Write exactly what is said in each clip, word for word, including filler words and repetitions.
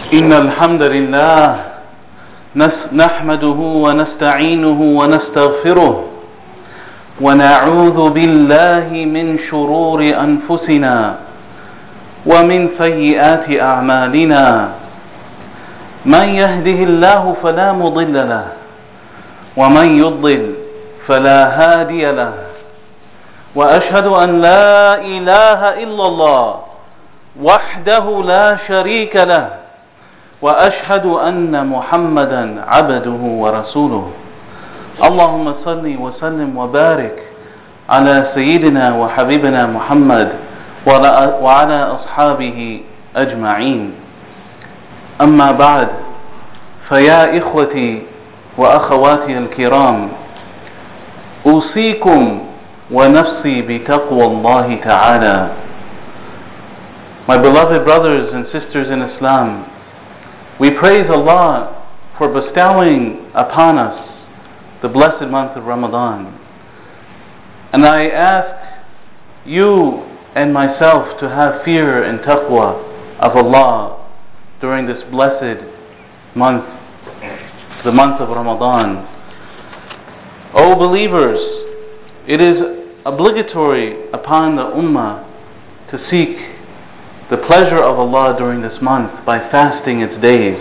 إن الحمد لله نحمده ونستعينه ونستغفره ونعوذ بالله من شرور أنفسنا ومن سيئات أعمالنا من يهده الله فلا مضل له ومن يضلل فلا هادي له وأشهد أن لا إله إلا الله وحده لا شريك له وأشهد أن محمدا عبده ورسوله اللهم صل وسلم وبارك على سيدنا وحبيبنا محمد وعلى أصحابه أجمعين أما بعد فيا إخوتي وأخواتي الكرام أوصيكم ونفسي بتقوى الله تعالى. My beloved brothers and sisters in Islam, we praise Allah for bestowing upon us the blessed month of Ramadan. And I ask you and myself to have fear and taqwa of Allah during this blessed month, the month of Ramadan. O believers, it is obligatory upon the Ummah to seek the pleasure of Allah during this month by fasting its days.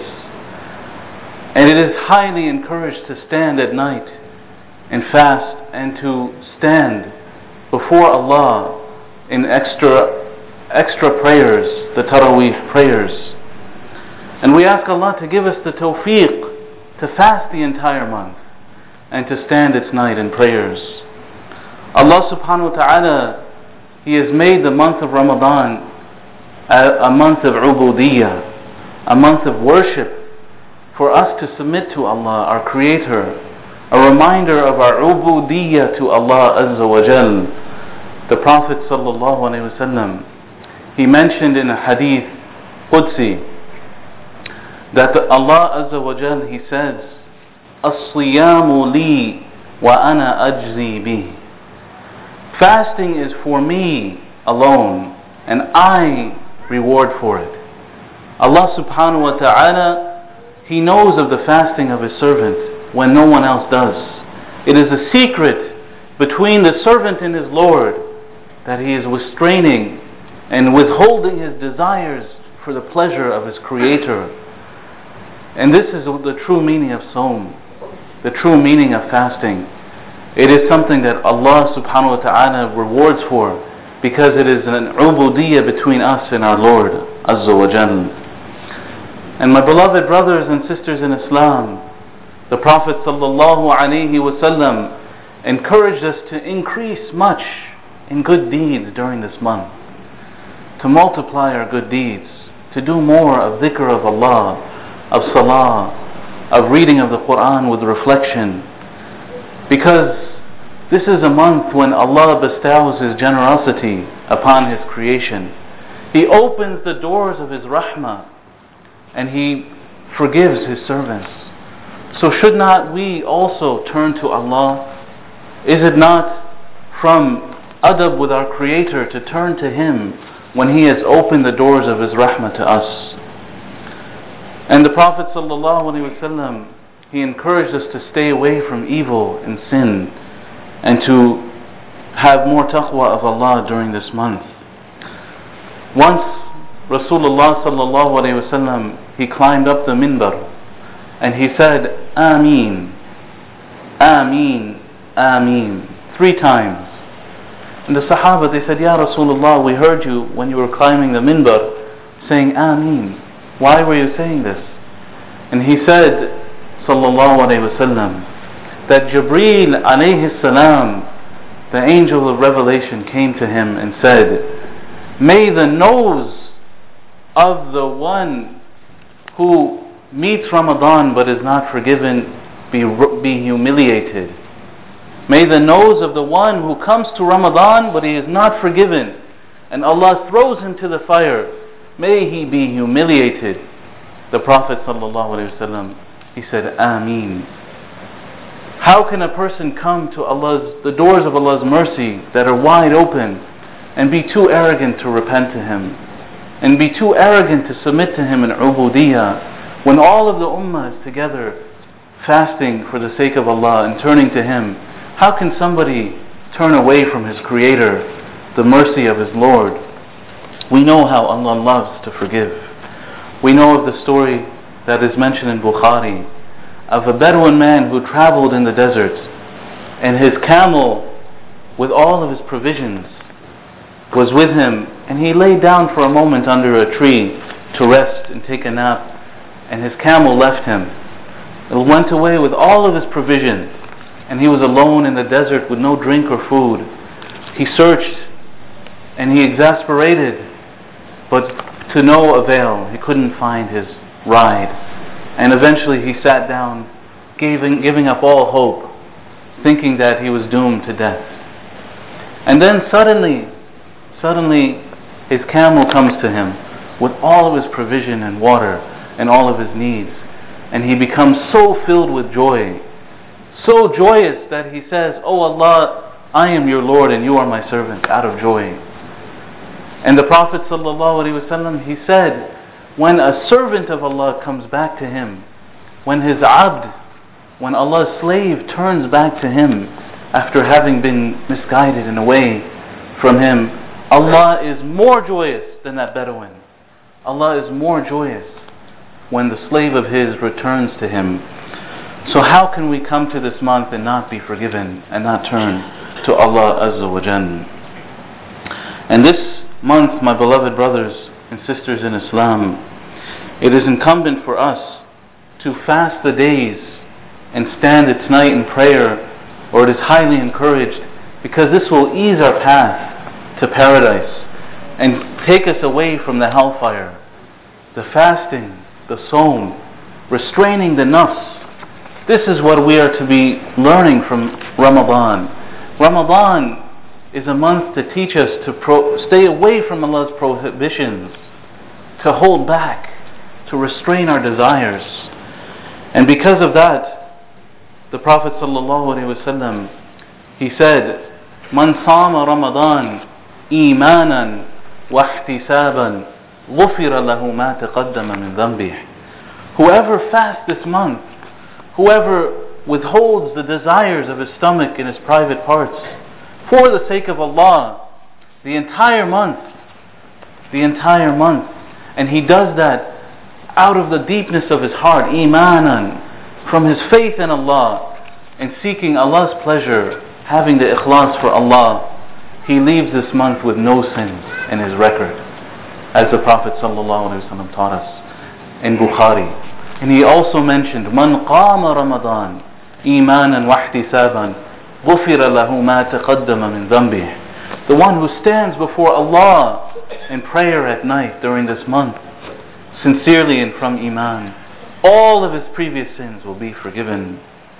And it is highly encouraged to stand at night and fast and to stand before Allah in extra extra prayers, the Taraweeh prayers. And we ask Allah to give us the tawfiq to fast the entire month and to stand its night in prayers. Allah subhanahu wa ta'ala, He has made the month of Ramadan a, a month of ubudiyyah, a month of worship for us to submit to Allah, our Creator, a reminder of our ubudiyyah to Allah Azza wa Jal. The Prophet sallallahu alaihi wasallam, he mentioned in a hadith Qudsi that Allah Azza wa Jal, He says, "As-siyamu li wa ana ajzi bih." Fasting is for me alone, and I reward for it. Allah subhanahu wa ta'ala, He knows of the fasting of His servant when no one else does. It is a secret between the servant and his Lord that he is restraining and withholding his desires for the pleasure of his Creator. And this is the true meaning of Sawm, the true meaning of fasting. It is something that Allah subhanahu wa ta'ala rewards for, because it is an ubudiyyah between us and our Lord Azza wa Jal. And my beloved brothers and sisters in Islam, the Prophet sallallahu alaihi wasallam encouraged us to increase much in good deeds during this month, to multiply our good deeds, to do more of dhikr of Allah, of salah, of reading of the Quran with reflection, because this is a month when Allah bestows His generosity upon His creation. He opens the doors of His rahmah and He forgives His servants. So should not we also turn to Allah? Is it not from adab with our Creator to turn to Him when He has opened the doors of His rahmah to us? And the Prophet sallallahu alaihi wasallam, he encouraged us to stay away from evil and sin and to have more taqwa of Allah during this month. Once Rasulullah sallallahu alaihi wasallam, he climbed up the minbar and he said, Ameen, Ameen, Ameen, three times. And the Sahaba, they said, Ya Rasulullah, we heard you when you were climbing the minbar saying Ameen. Why were you saying this? And he said, sallallahu alaihi wasallam, that Jibreel alayhi salam, the angel of revelation, came to him and said, may the nose of the one who meets Ramadan but is not forgiven be, be humiliated. May the nose of the one who comes to Ramadan but he is not forgiven and Allah throws him to the fire, may he be humiliated. The Prophet sallallahu alaihi wasallam, he said, Ameen. How can a person come to Allah's, the doors of Allah's mercy that are wide open, and be too arrogant to repent to Him and be too arrogant to submit to Him in ubudiyyah, when all of the ummah is together fasting for the sake of Allah and turning to Him? How can somebody turn away from his Creator, the mercy of his Lord? We know how Allah loves to forgive. We know of the story that is mentioned in Bukhari of a Bedouin man who traveled in the desert, and his camel with all of his provisions was with him, and he lay down for a moment under a tree to rest and take a nap, and his camel left him. It went away with all of his provisions, and he was alone in the desert with no drink or food. He searched and he exasperated, but to no avail. He couldn't find his ride, and eventually he sat down, giving, giving up all hope, thinking that he was doomed to death. And then suddenly, suddenly his camel comes to him with all of his provision and water and all of his needs, and he becomes so filled with joy, so joyous that he says, "Oh Allah, I am your Lord and you are my servant," out of joy. And the Prophet ﷺ, he said, when a servant of Allah comes back to him, when his abd, when Allah's slave turns back to him after having been misguided and away from him, Allah is more joyous than that Bedouin. Allah is more joyous when the slave of his returns to him. So how can we come to this month and not be forgiven and not turn to Allah Azza wa Jal? And this month, my beloved brothers and sisters in Islam, it is incumbent for us to fast the days and stand at night in prayer, or it is highly encouraged, because this will ease our path to paradise and take us away from the hellfire. The fasting, the sawm, restraining the nafs, this is what we are to be learning from Ramadan. Ramadan is a month to teach us to pro- stay away from Allah's prohibitions, to hold back, to restrain our desires. And because of that, the Prophet ﷺ, he said, "Man sama Ramadan imanan wa ihtisaban ghufira lahu ma taqaddama min dhanbih." Whoever fasts this month, whoever withholds the desires of his stomach and his private parts for the sake of Allah, the entire month, the entire month, and he does that out of the deepness of his heart, imanan, from his faith in Allah and seeking Allah's pleasure, having the ikhlas for Allah, he leaves this month with no sins in his record, as the Prophet ﷺ taught us in Bukhari. And he also mentioned, "Man qama Ramadan imanan wa ihtisaban ghufira lahu ma taqaddama min dhanbih." The one who stands before Allah in prayer at night during this month, sincerely and from iman, all of his previous sins will be forgiven.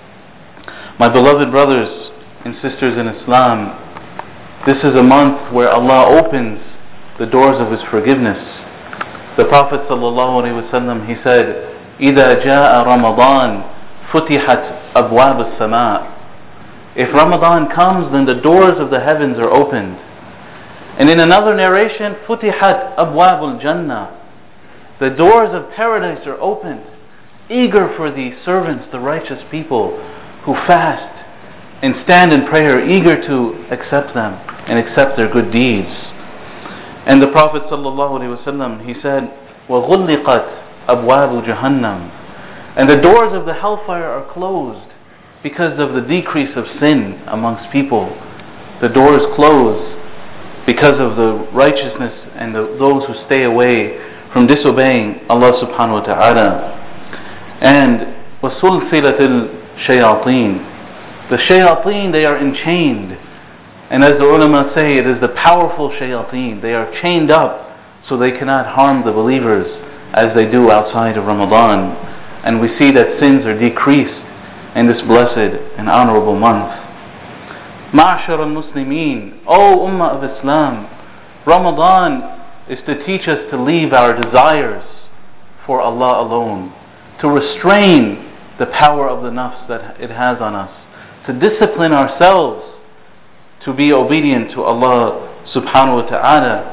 My beloved brothers and sisters in Islam, this is a month where Allah opens the doors of His forgiveness. The Prophet ﷺ, he said, إِذَا جَاءَ رَمَضَانَ فُتِحَتْ أَبْوَابُ السَّمَاءِ. If Ramadan comes, then the doors of the heavens are opened. And in another narration, فُتِحَتْ أَبْوَابُ الْجَنَّةِ. The doors of paradise are opened, eager for the servants, the righteous people who fast and stand in prayer, eager to accept them and accept their good deeds. And the Prophet ﷺ, he said, وَغُلِّقَتْ أَبْوَابُ جَهَنَّمْ. And the doors of the hellfire are closed because of the decrease of sin amongst people. The doors close because of the righteousness and the, those who stay away from disobeying Allah subhanahu wa ta'ala. And وَسُلْسِلَةِ الشَّيَاطِينَ. The shayateen, they are enchained. And as the ulama say, it is the powerful shayateen. They are chained up so they cannot harm the believers as they do outside of Ramadan. And we see that sins are decreased in this blessed and honorable month. Ma'ashar al-Muslimin, O Ummah of Islam, Ramadan is to teach us to leave our desires for Allah alone, to restrain the power of the nafs that it has on us, to discipline ourselves to be obedient to Allah subhanahu wa ta'ala,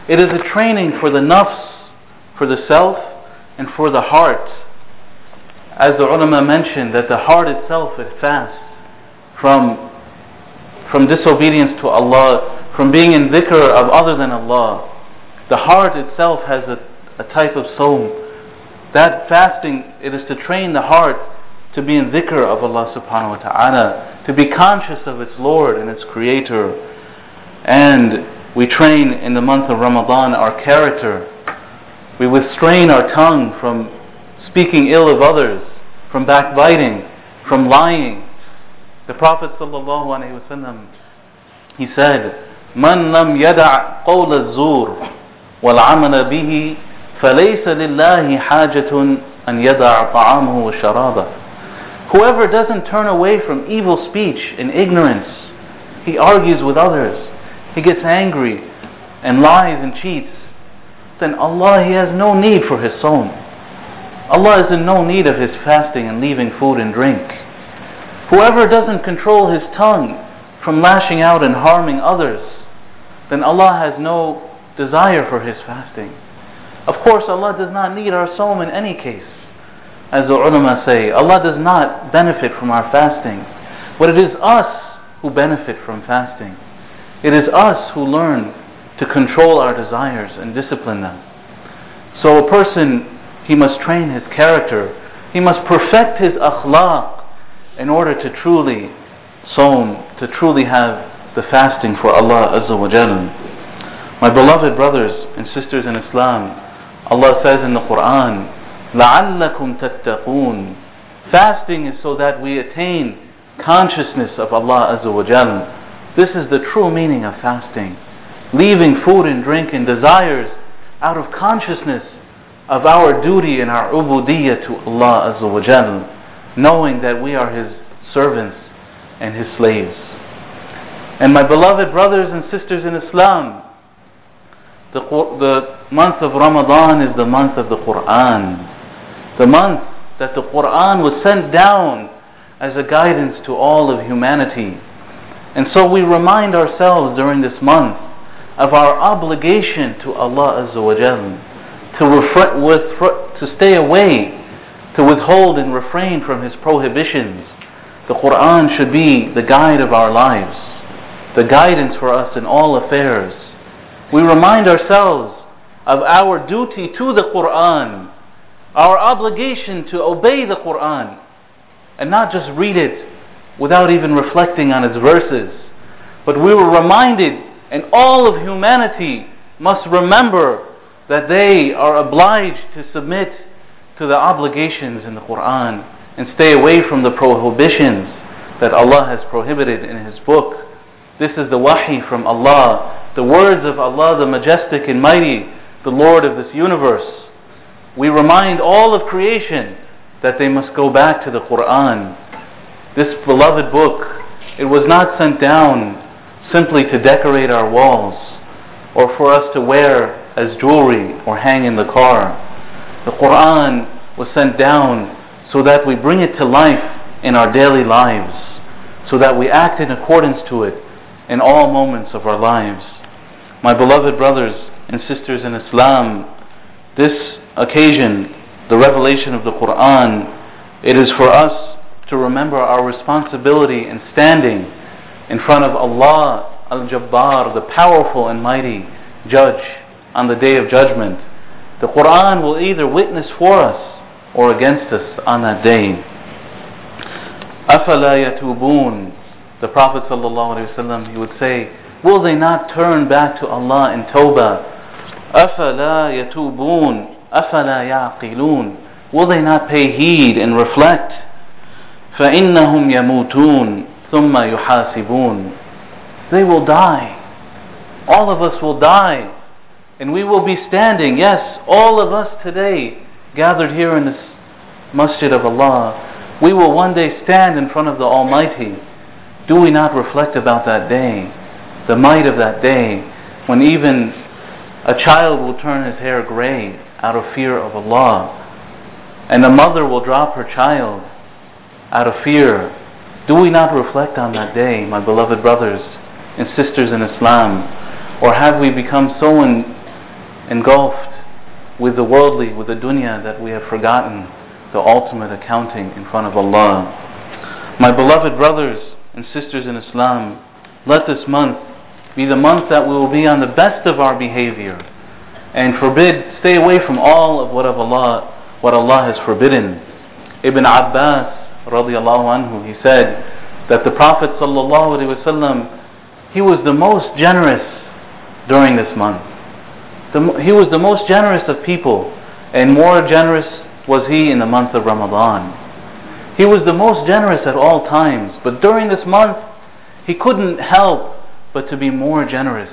It is a training for the nafs, for the self, and for the heart. As the ulama mentioned, that the heart itself is fast from, from disobedience to Allah, from being in dhikr of other than Allah. The heart itself has a, a type of sawm. That fasting, it is to train the heart to be in dhikr of Allah subhanahu wa ta'ala, to be conscious of its Lord and its Creator. And we train in the month of Ramadan our character. We restrain our tongue from speaking ill of others, from backbiting, from lying. The Prophet sallallahu alaihi wasallam, he said, "Man lam yada' qawl az-zur wal 'amala bihi, falaysa lillahi hajatun an yada' ta'amahu wa sharabah." Whoever doesn't turn away from evil speech and ignorance, he argues with others, he gets angry and lies and cheats, then Allah, He has no need for His sawm. Allah is in no need of His fasting and leaving food and drink. Whoever doesn't control his tongue from lashing out and harming others, then Allah has no desire for His fasting. Of course, Allah does not need our sawm in any case. As the ulama say, Allah does not benefit from our fasting, but it is us who benefit from fasting. It is us who learn to control our desires and discipline them. So a person, he must train his character, he must perfect his akhlaq in order to truly sawm, to truly have the fasting for Allah Azza wa Jal. My beloved brothers and sisters in Islam, Allah says in the Quran, لَعَلَّكُمْ تَتَّقُونَ. Fasting is so that we attain consciousness of Allah Azza wa Jal. This is the true meaning of fasting. Leaving food and drink and desires out of consciousness of our duty and our ubudiyyah to Allah Azza wa Jal, knowing that we are His servants and His slaves. And my beloved brothers and sisters in Islam, the, the month of Ramadan is the month of the Quran. The month that the Quran was sent down as a guidance to all of humanity. And so we remind ourselves during this month of our obligation to Allah Azza wa Jal, to, refra- with, to stay away, to withhold and refrain from His prohibitions. The Quran should be the guide of our lives, the guidance for us in all affairs. We remind ourselves of our duty to the Quran, our obligation to obey the Quran, and not just read it without even reflecting on its verses. But we were reminded, and all of humanity must remember, that they are obliged to submit to the obligations in the Quran and stay away from the prohibitions that Allah has prohibited in His book. This is the wahi from Allah, the words of Allah, the majestic and mighty, the Lord of this universe. We remind all of creation that they must go back to the Quran. This beloved book, it was not sent down simply to decorate our walls or for us to wear as jewelry or hang in the car. The Quran was sent down so that we bring it to life in our daily lives, so that we act in accordance to it in all moments of our lives. My beloved brothers and sisters in Islam, this occasion, the revelation of the Quran, it is for us to remember our responsibility in standing in front of Allah Al-Jabbar, the powerful and mighty Judge, on the Day of Judgment. The Quran will either witness for us or against us on that day. أَفَلَا يَتُوبُونَ. The Prophet ﷺ, he would say, will they not turn back to Allah in Tawbah? أَفَلَا يَتُوبُونَ أَفَلَا يَعْقِلُونَ. Will they not pay heed and reflect? فَإِنَّهُمْ يَمُوتُونَ ثُمَّ يُحَاسِبُونَ. They will die. All of us will die. And we will be standing, yes, all of us today gathered here in this masjid of Allah, we will one day stand in front of the Almighty. Do we not reflect about that day, the might of that day, when even a child will turn his hair gray out of fear of Allah, and a mother will drop her child out of fear? Do we not reflect on that day, my beloved brothers and sisters in Islam? Or have we become so in, engulfed with the worldly, with the dunya, that we have forgotten the ultimate accounting in front of Allah. My beloved brothers and sisters in Islam, let this month be the month that we will be on the best of our behavior and forbid, stay away from all of what of Allah, what Allah has forbidden. Ibn Abbas radiallahu anhu, he said that the Prophet sallallahu alaihi wasallam, he was the most generous during this month. The, he was the most generous of people, and more generous was he in the month of Ramadan. He was the most generous at all times, but during this month he couldn't help but to be more generous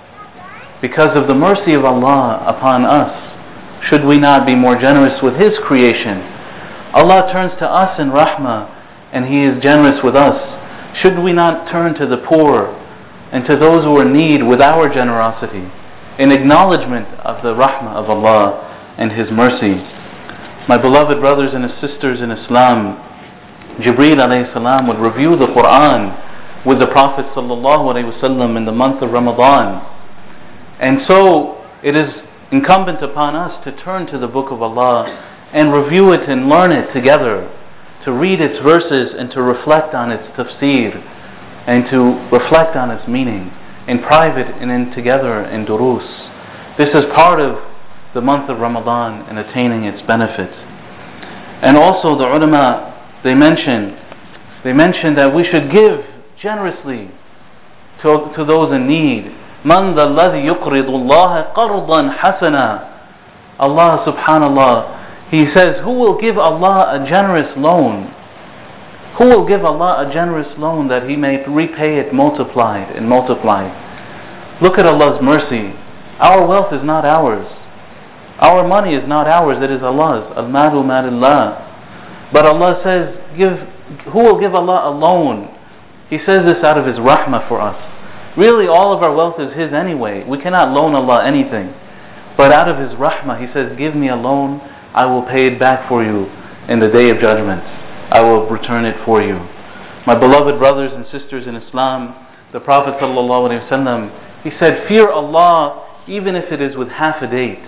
because of the mercy of Allah upon us. Should we not be more generous with His creation? Allah turns to us in rahmah and He is generous with us. Should we not turn to the poor and to those who are in need with our generosity in acknowledgement of the rahmah of Allah and His mercy? My beloved brothers and sisters in Islam, Jibreel alayhi salam would review the Quran with the Prophet sallallahu alaihi wasallam in the month of Ramadan. And so it is incumbent upon us to turn to the Book of Allah and review it and learn it together, to read its verses and to reflect on its tafsir and to reflect on its meaning in private and in together in durus. This is part of the month of Ramadan and attaining its benefits. And also the ulama, they mention, they mention that we should give generously to, to those in need. Man dha alladhi yuqridu Allah qardan hasana. Allah subhanallah, He says, who will give Allah a generous loan? Who will give Allah a generous loan that He may repay it multiplied and multiplied? Look at Allah's mercy. Our wealth is not ours. Our money is not ours, it is Allah's. Al-malu malillah. But Allah says, give, who will give Allah a loan? He says this out of His rahmah for us. Really, all of our wealth is His anyway. We cannot loan Allah anything. But out of His rahmah, He says, give me a loan, I will pay it back for you in the day of judgment. I will return it for you. My beloved brothers and sisters in Islam, the Prophet ﷺ, he said, fear Allah even if it is with half a date.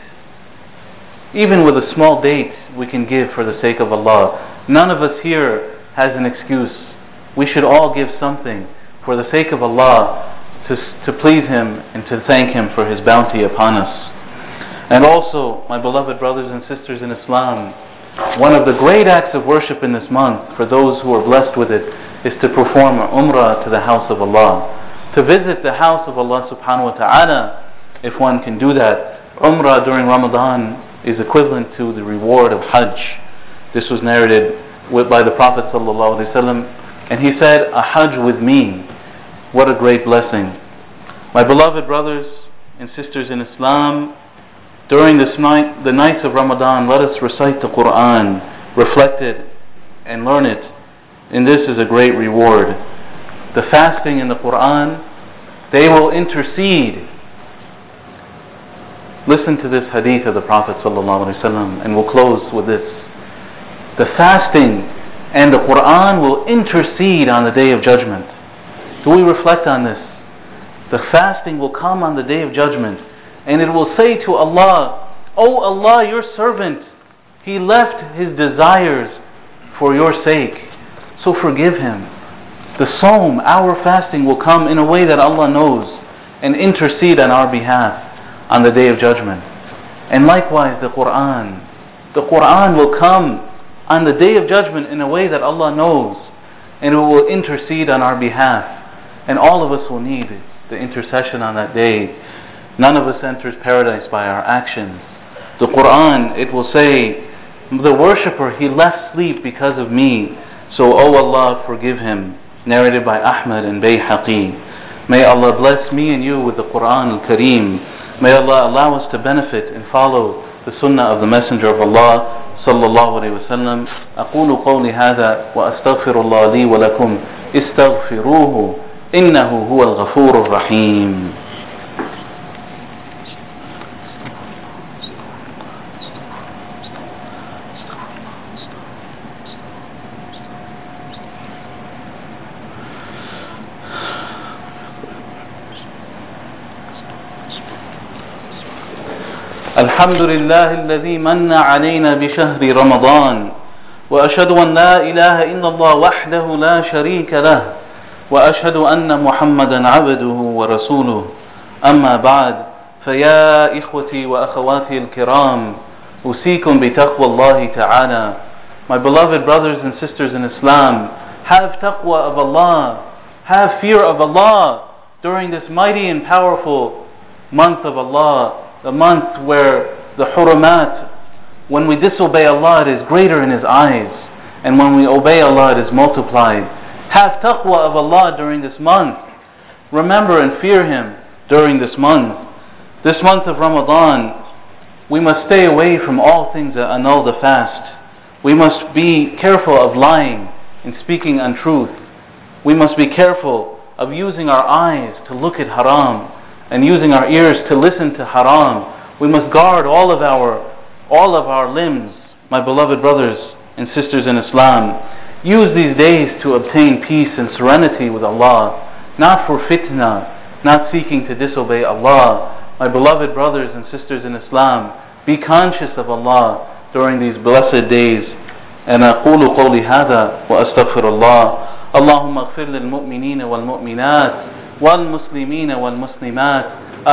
Even with a small date we can give for the sake of Allah. None of us here has an excuse. We should all give something for the sake of Allah, to, to please Him and to thank Him for His bounty upon us. And also, my beloved brothers and sisters in Islam, one of the great acts of worship in this month, for those who are blessed with it, is to perform umrah to the house of Allah. To visit the house of Allah subhanahu wa ta'ala, if one can do that. Umrah during Ramadan is equivalent to the reward of Hajj. This was narrated with, by the Prophet sallallahu alaihi wasallam, and he said, a Hajj with me. What a great blessing. My beloved brothers and sisters in Islam, during this night, the nights of Ramadan, let us recite the Quran, reflect it, and learn it. And this is a great reward. The fasting in the Quran, they will intercede. Listen to this hadith of the Prophet ﷺ, and we'll close with this. The fasting and the Quran will intercede on the day of judgment. Do we reflect on this? The fasting will come on the day of judgment, and it will say to Allah, O Allah, your servant, he left his desires for your sake, so forgive him. The Sawm, our fasting, will come in a way that Allah knows and intercede on our behalf on the day of judgment. And likewise the Quran. The Quran will come on the day of judgment in a way that Allah knows, and it will intercede on our behalf. And all of us will need the intercession on that day. None of us enters paradise by our actions. The Quran, it will say, the worshipper, he left sleep because of me, so O Allah, forgive him. Narrated by Ahmad and Bayhaqi. May Allah bless me and you with the Quran al-Kareem. May Allah allow us to benefit and follow the sunnah of the Messenger of Allah صلى الله عليه وسلم. أقول قولي هذا وأستغفر الله لي ولكم استغفروه إنه هو الغفور الرحيم. الحمد لله الذي من علينا بشهر رمضان، وأشهد أن لا إله إلا الله وحده لا شريك له، وأشهد أن محمدا عبده ورسوله. أما بعد، فيا إخوتي وأخواتي الكرام، أوصيكم بتقوى الله تعالى. My beloved brothers and sisters in Islam, have taqwa of Allah, have fear of Allah during this mighty and powerful month of Allah, the month where the hurumat, when we disobey Allah, it is greater in His eyes, and when we obey Allah, it is multiplied. Have taqwa of Allah during this month. Remember and fear Him during this month. This month of Ramadan, we must stay away from all things that annul the fast. We must be careful of lying and speaking untruth. We must be careful of using our eyes to look at haram and using our ears to listen to haram. We must guard all of our all of our limbs, my beloved brothers and sisters in Islam. Use these days to obtain peace and serenity with Allah, not for fitna, not seeking to disobey Allah. My beloved brothers and sisters in Islam, be conscious of Allah during these blessed days. And أقول قولي هذا وأستغفر الله. اللهم اغفر للمؤمنين والمؤمنات والمسلمين والمسلمات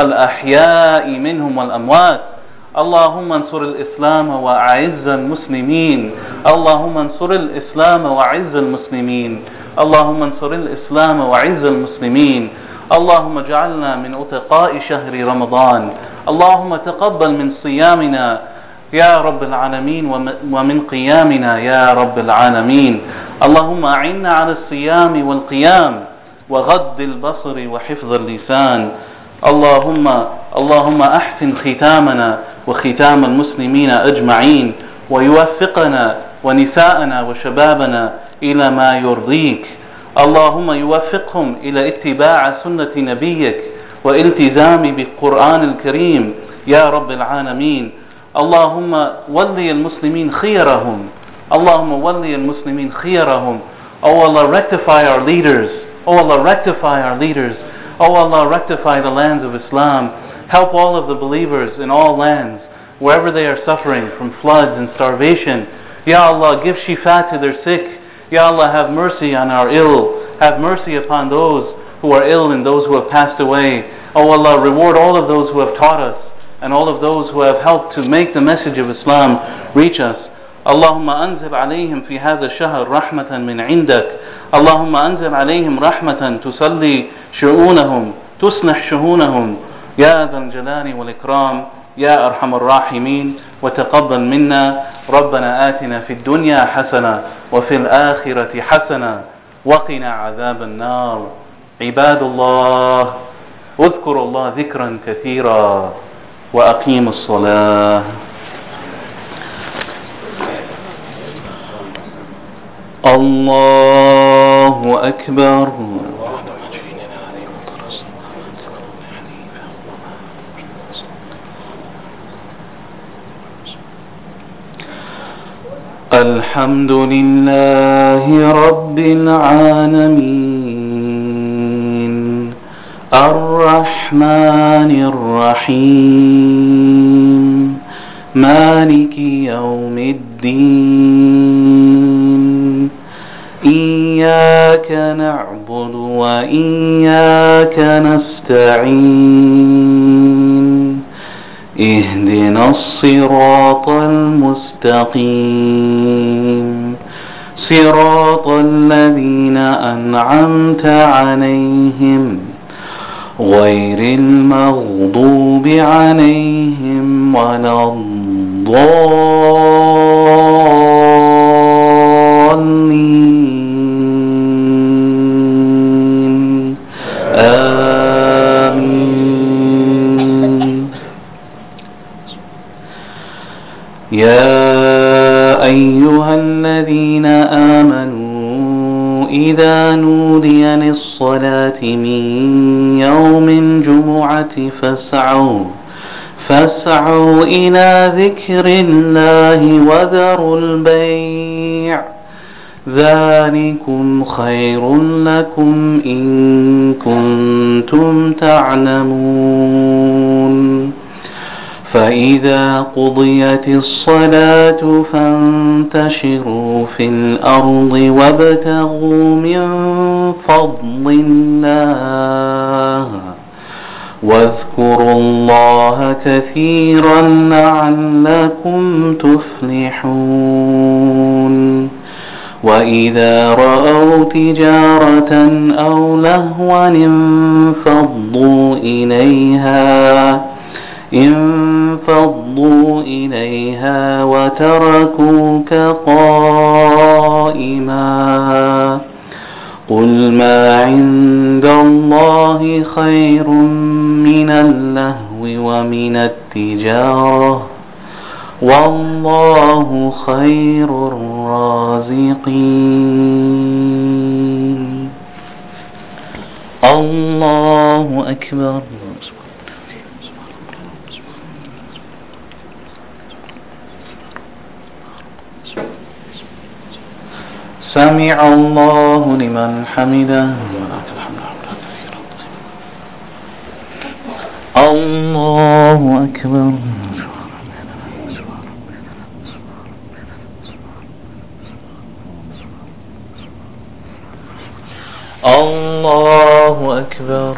الأحياء منهم والأموات. اللهم انصر الإسلام وأعز المسلمين. اللهم انصر الإسلام وأعز المسلمين. اللهم انصر الإسلام وأعز المسلمين. اللهم اجعلنا من أتقاء شهر رمضان. اللهم تقبل من صيامنا يا رب العالمين ومن قيامنا يا رب العالمين. اللهم أعنا على الصيام والقيام وغض البصر وحفظ اللسان. اللهم اللهم أحسن ختامنا وختام المسلمين أجمعين، ويوفقنا ونساءنا وشبابنا إلى ما يرضيك. اللهم يوفقهم إلى اتباع سنة نبيك والالتزام بالقرآن الكريم يا رب العالمين. اللهم ولي المسلمين خيرهم. اللهم ولي المسلمين خيرهم. Oh Allah, rectify our leaders. Oh Allah, rectify our leaders. Oh Allah, rectify the lands of Islam. Help all of the believers in all lands, wherever they are suffering from floods and starvation. Ya Allah, give shifa to their sick. Ya Allah, have mercy on our ill. Have mercy upon those who are ill and those who have passed away. Oh Allah, reward all of those who have taught us and all of those who have helped to make the message of Islam reach us. اللهم أنزل عليهم في هذا الشهر رحمة من عندك. اللهم أنزل عليهم رحمة تصلي شؤونهم تصلح شؤونهم يا ذا الجلال والإكرام يا أرحم الراحمين. وتقبل منا ربنا آتنا في الدنيا حسنة وفي الآخرة حسنة وقنا عذاب النار. عباد الله، اذكروا الله ذكرا كثيرا وأقيموا الصلاة. الله أكبر. الحمد لله رب العالمين الرحمن الرحيم مالك يوم الدين. إياك نعبد وإياك نستعين. اهدنا الصراط المستقيم صراط الذين أنعمت عليهم غير المغضوب عليهم ولا الضالين. آمين. يا أيها الذين آمنوا إذا نودي للصلاة من يوم الجمعة فاسعوا فاسعوا إلى ذكر الله وذروا البيع ذلكم خير لكم إن كنتم تعلمون. فإذا قضيت الصلاة فانتشروا في الأرض وابتغوا من فضل الله واذكروا الله كثيرا لعلكم تفلحون وإذا رأوا تجارة أو لهوا انفضوا إليها انفضوا إليها وتركوك قائما قل ما عند الله خير من اللهو ومن التجارة والله خير الرازقين. الله أكبر. سمع الله لمن حمده. الله أكبر. الله أكبر.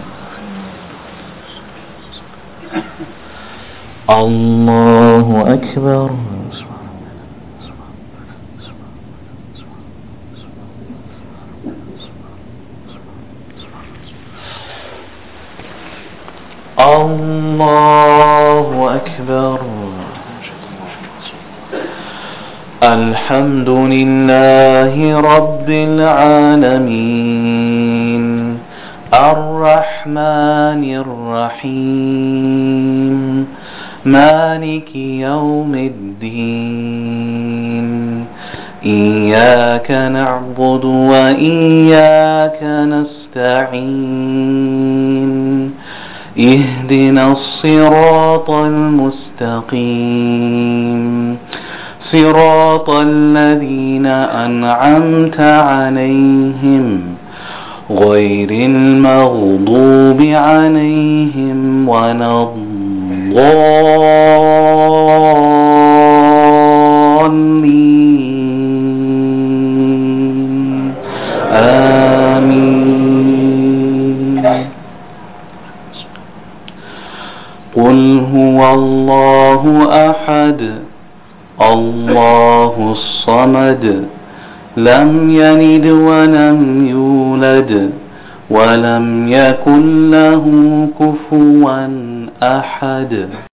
الله أكبر. الله أكبر. الحمد لله رب العالمين الرحمن الرحيم مالك يوم الدين إياك نعبد وإياك نستعين اهدنا الصراط المستقيم صراط الذين أنعمت عليهم غير المغضوب عليهم ولا الضالين آمين. قل هو الله أحد الله الصمد لم يلد ولم يولد ولم يكن له كفوا أحد.